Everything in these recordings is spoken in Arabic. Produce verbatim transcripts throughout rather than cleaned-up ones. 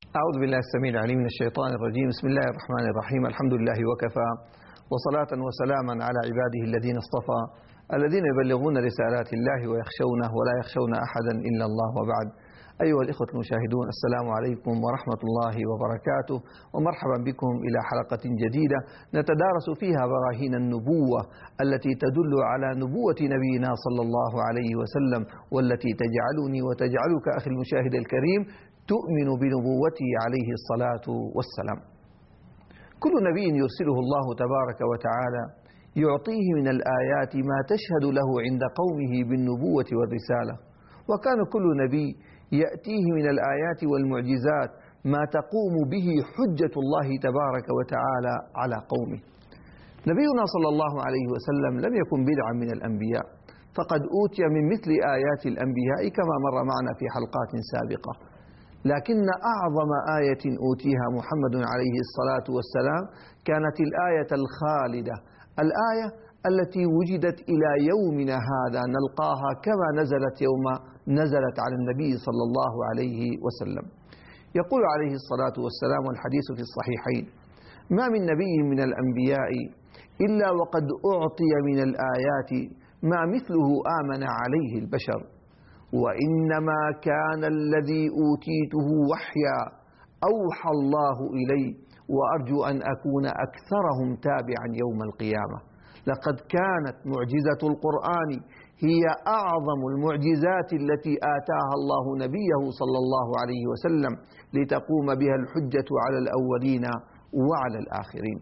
أعوذ بالله السميع العليم من الشيطان الرجيم. بسم الله الرحمن الرحيم. الحمد لله وكفى، وصلاة وسلاما على عباده الذين اصطفى، الذين يبلغون رسالات الله ويخشونه ولا يخشون أحدا إلا الله. وبعد، أيها الإخوة المشاهدون، السلام عليكم ورحمة الله وبركاته، ومرحبا بكم إلى حلقة جديدة نتدارس فيها براهين النبوة التي تدل على نبوة نبينا صلى الله عليه وسلم، والتي تجعلني وتجعلك أخي المشاهد الكريم تؤمن بنبوته عليه الصلاة والسلام. كل نبي يرسله الله تبارك وتعالى يعطيه من الآيات ما تشهد له عند قومه بالنبوة والرسالة، وكان كل نبي يأتيه من الآيات والمعجزات ما تقوم به حجة الله تبارك وتعالى على قومه. نبينا صلى الله عليه وسلم لم يكن بدعا من الأنبياء، فقد أوتي من مثل آيات الأنبياء كما مر معنا في حلقات سابقة، لكن أعظم آية أوتيها محمد عليه الصلاة والسلام كانت الآية الخالدة، الآية التي وجدت إلى يومنا هذا نلقاها كما نزلت يوم نزلت على النبي صلى الله عليه وسلم. يقول عليه الصلاة والسلام، والحديث في الصحيحين: ما من نبي من الأنبياء إلا وقد أعطي من الآيات ما مثله آمن عليه البشر، وإنما كان الذي أوتيته وحيا أوحى الله إلي، وأرجو أن أكون أكثرهم تابعا يوم القيامة. لقد كانت معجزة القرآن هي أعظم المعجزات التي آتاها الله نبيه صلى الله عليه وسلم لتقوم بها الحجة على الأولين وعلى الآخرين.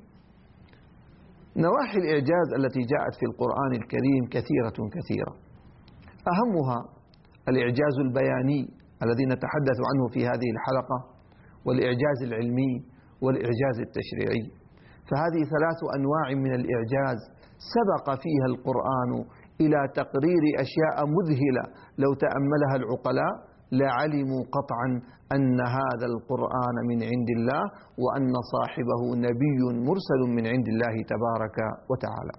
نواحي الإعجاز التي جاءت في القرآن الكريم كثيرة كثيرة، أهمها الإعجاز البياني الذي نتحدث عنه في هذه الحلقة، والإعجاز العلمي، والإعجاز التشريعي. فهذه ثلاث أنواع من الإعجاز سبق فيها القرآن إلى تقرير أشياء مذهلة لو تأملها العقلاء لعلموا قطعا أن هذا القرآن من عند الله، وأن صاحبه نبي مرسل من عند الله تبارك وتعالى.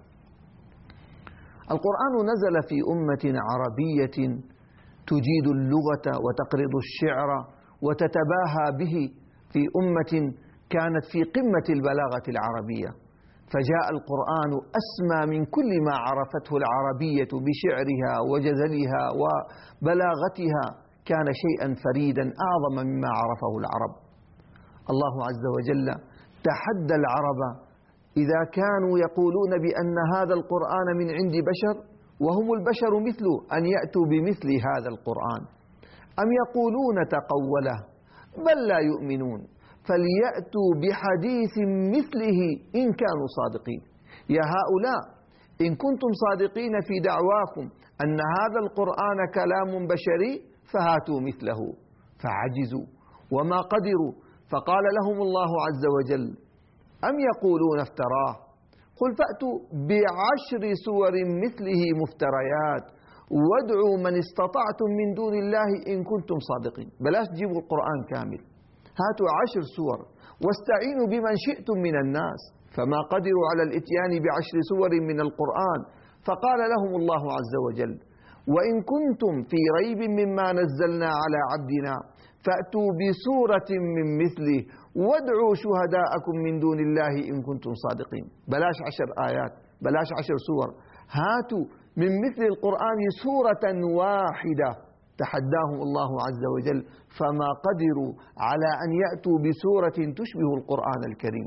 القرآن نزل في أمة عربية تجيد اللغة وتقرض الشعر وتتباهى به، في أمة كانت في قمة البلاغة العربية، فجاء القرآن أسمى من كل ما عرفته العربية بشعرها وجزلها وبلاغتها، كان شيئا فريدا أعظم مما عرفه العرب. الله عز وجل تحدى العرب إذا كانوا يقولون بأن هذا القرآن من عند بشر وهم البشر مثله أن يأتوا بمثل هذا القرآن، أم يقولون تقوله، بل لا يؤمنون، فليأتوا بحديث مثله إن كانوا صادقين. يا هؤلاء، إن كنتم صادقين في دعواكم أن هذا القرآن كلام بشري فهاتوا مثله، فعجزوا وما قدروا، فقال لهم الله عز وجل: أم يقولون افتراه، قل فأتوا بعشر سور مثله مفتريات وادعوا من استطعتم من دون الله إن كنتم صادقين. بلاش تجيبوا القرآن كامل، هاتوا عشر سور واستعينوا بمن شئتم من الناس، فما قدروا على الاتيان بعشر سور من القرآن. فقال لهم الله عز وجل: وإن كنتم في ريب مما نزلنا على عبدنا فأتوا بسورة من مثله وادعوا شهداءكم من دون الله إن كنتم صادقين. بلاش عشر آيات، بلاش عشر سور، هاتوا من مثل القرآن سورة واحدة. تحداهم الله عز وجل، فما قدروا على أن يأتوا بسورة تشبه القرآن الكريم.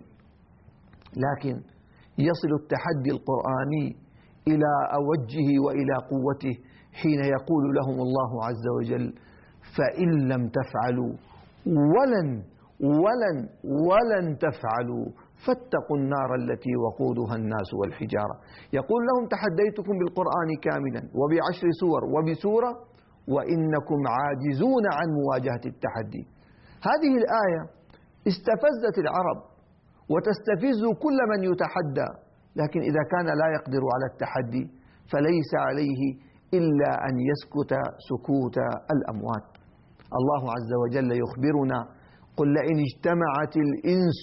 لكن يصل التحدي القرآني إلى أوجه وإلى قوته حين يقول لهم الله عز وجل: فإن لم تفعلوا ولن ولن ولن تفعلوا فاتقوا النار التي وقودها الناس والحجارة. يقول لهم: تحديتكم بالقرآن كاملا وبعشر سور وبسورة، وإنكم عاجزون عن مواجهة التحدي. هذه الآية استفزت العرب وتستفز كل من يتحدى، لكن إذا كان لا يقدر على التحدي فليس عليه إلا أن يسكت سكوت الأموات. الله عز وجل يخبرنا: قل لئن اجتمعت الإنس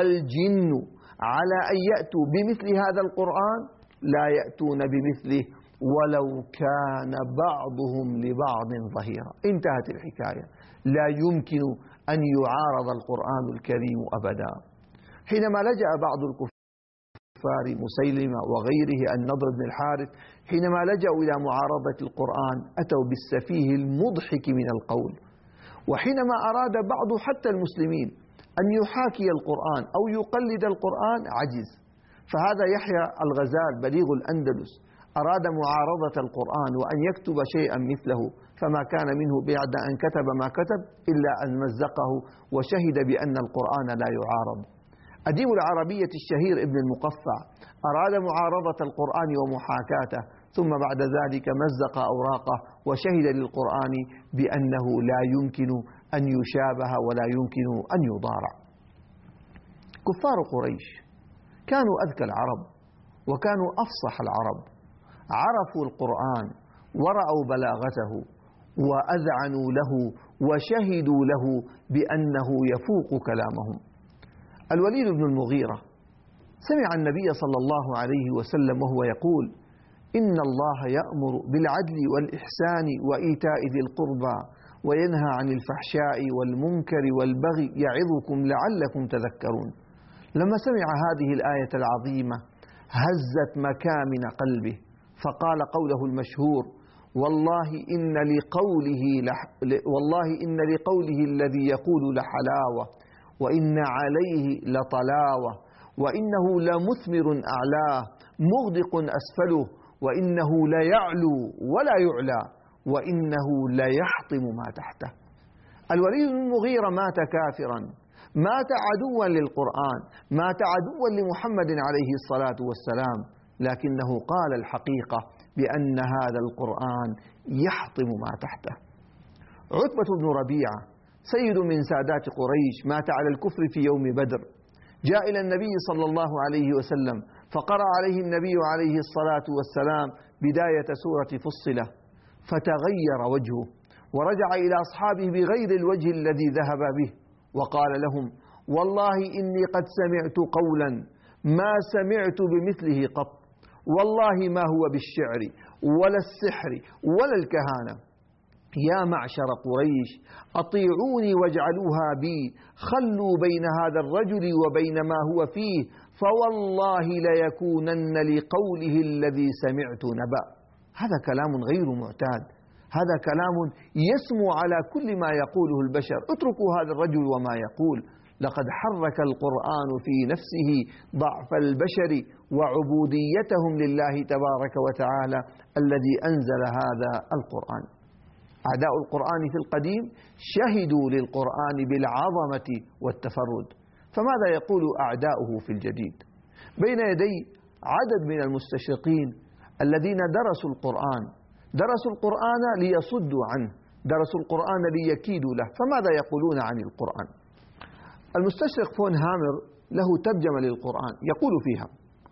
والجن على أن يأتوا بمثل هذا القرآن لا يأتون بمثله ولو كان بعضهم لبعض ظهيرا. انتهت الحكاية. لا يمكن أن يعارض القرآن الكريم أبدا. حينما لجأ بعض الكفار مسيلمة وغيره النضر بن الحارث، حينما لجأوا إلى معارضة القرآن أتوا بالسفيه المضحك من القول. وحينما أراد بعض حتى المسلمين أن يحاكي القرآن أو يقلد القرآن عجز. فهذا يحيى الغزال بليغ الأندلس أراد معارضة القرآن وأن يكتب شيئا مثله، فما كان منه بعد أن كتب ما كتب إلا أن مزقه وشهد بأن القرآن لا يعارض. أديب العربية الشهير ابن المقفع أراد معارضة القرآن ومحاكاته، ثم بعد ذلك مزق أوراقه وشهد للقرآن بأنه لا يمكن أن يشابه ولا يمكن أن يضارع. كفار قريش كانوا أذكى العرب وكانوا أفصح العرب، عرفوا القرآن ورأوا بلاغته وأذعنوا له وشهدوا له بأنه يفوق كلامهم. الوليد بن المغيرة سمع النبي صلى الله عليه وسلم وهو يقول: إن الله يأمر بالعدل والإحسان وإيتاء ذي القربى وينهى عن الفحشاء والمنكر والبغي يعظكم لعلكم تذكرون. لما سمع هذه الآية العظيمة هزت مكامن قلبه، فقال قوله المشهور: والله إن لقوله لح... والله إن لقوله الذي يقول لحلاوة، وإن عليه لطلاوة، وإنه لمثمر أعلاه، مغدق أسفله، وإنه ليعلو ولا يعلى، وإنه ليحطم ما تحته. الوليد بن المغيرة مات كافرا، مات عدوا للقرآن، مات عدوا لمحمد عليه الصلاة والسلام، لكنه قال الحقيقة بأن هذا القرآن يحطم ما تحته. عتبة بن ربيعة سيد من سادات قريش مات على الكفر في يوم بدر، جاء إلى النبي صلى الله عليه وسلم فقرأ عليه النبي عليه الصلاة والسلام بداية سورة فصلة، فتغير وجهه ورجع إلى أصحابه بغير الوجه الذي ذهب به، وقال لهم: والله إني قد سمعت قولا ما سمعت بمثله قط، والله ما هو بالشعر ولا السحر ولا الكهانة. يا معشر قريش أطيعوني واجعلوها بي، خلوا بين هذا الرجل وبين ما هو فيه، فوالله ليكونن لقوله الذي سمعت نبأ. هذا كلام غير معتاد، هذا كلام يسمو على كل ما يقوله البشر. اتركوا هذا الرجل وما يقول. لقد حرك القرآن في نفسه ضعف البشر وعبوديتهم لله تبارك وتعالى الذي أنزل هذا القرآن. أعداء القرآن في القديم شهدوا للقرآن بالعظمة والتفرد، فماذا يقول أعداؤه في الجديد؟ بين يدي عدد من المستشرقين الذين درسوا القرآن، درسوا القرآن ليصدوا عنه، درسوا القرآن ليكيدوا له، فماذا يقولون عن القرآن؟ المستشرق فون هامر له ترجمة للقرآن يقول فيها: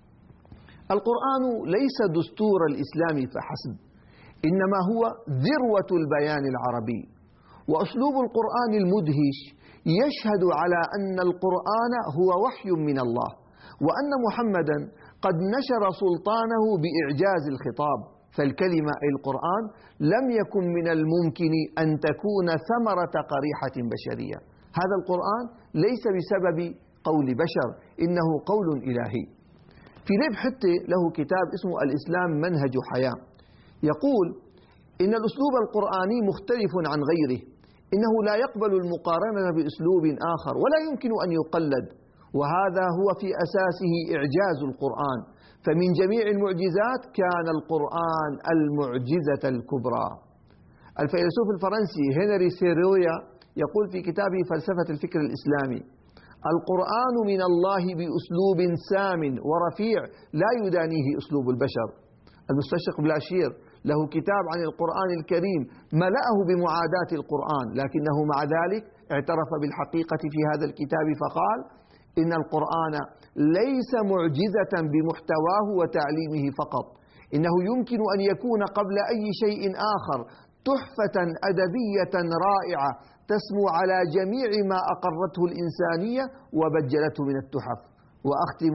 القرآن ليس دستور الإسلام فحسب، إنما هو ذروة البيان العربي، وأسلوب القرآن المدهش يشهد على أن القرآن هو وحي من الله، وأن محمدا قد نشر سلطانه بإعجاز الخطاب، فالكلمة أي القرآن لم يكن من الممكن أن تكون ثمرة قريحة بشرية. هذا القرآن ليس بسبب قول بشر، إنه قول إلهي. فيليب حتى له كتاب اسمه الإسلام منهج حياة، يقول إن الأسلوب القرآني مختلف عن غيره، إنه لا يقبل المقارنة بأسلوب آخر ولا يمكن أن يقلد، وهذا هو في أساسه إعجاز القرآن، فمن جميع المعجزات كان القرآن المعجزة الكبرى. الفيلسوف الفرنسي هنري سيرويا يقول في كتابه فلسفة الفكر الإسلامي: القرآن من الله بأسلوب سام ورفيع لا يدانيه أسلوب البشر. المستشرق بلاشير له كتاب عن القرآن الكريم ملأه بمعاداة القرآن، لكنه مع ذلك اعترف بالحقيقة في هذا الكتاب فقال: إن القرآن ليس معجزة بمحتواه وتعليمه فقط، إنه يمكن أن يكون قبل أي شيء آخر تحفة أدبية رائعة تسمو على جميع ما أقرته الإنسانية وبجلته من التحف. وأختم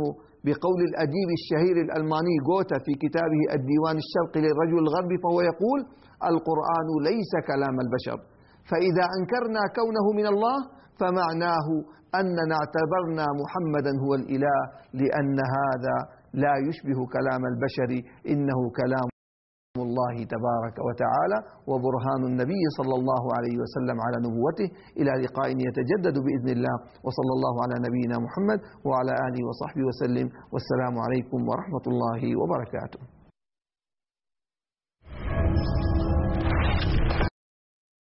بقول الأديب الشهير الألماني غوتا في كتابه الديوان الشرقي للرجل الغربي، فهو يقول: القرآن ليس كلام البشر، فإذا أنكرنا كونه من الله فمعناه أننا اعتبرنا محمدا هو الإله، لأن هذا لا يشبه كلام البشر، إنه كلام الله تبارك وتعالى وبرهان النبي صلى الله عليه وسلم على نبوته. إلى لقاء يتجدد بإذن الله، وصلى الله على نبينا محمد وعلى آله وصحبه وسلم، والسلام عليكم ورحمة الله وبركاته.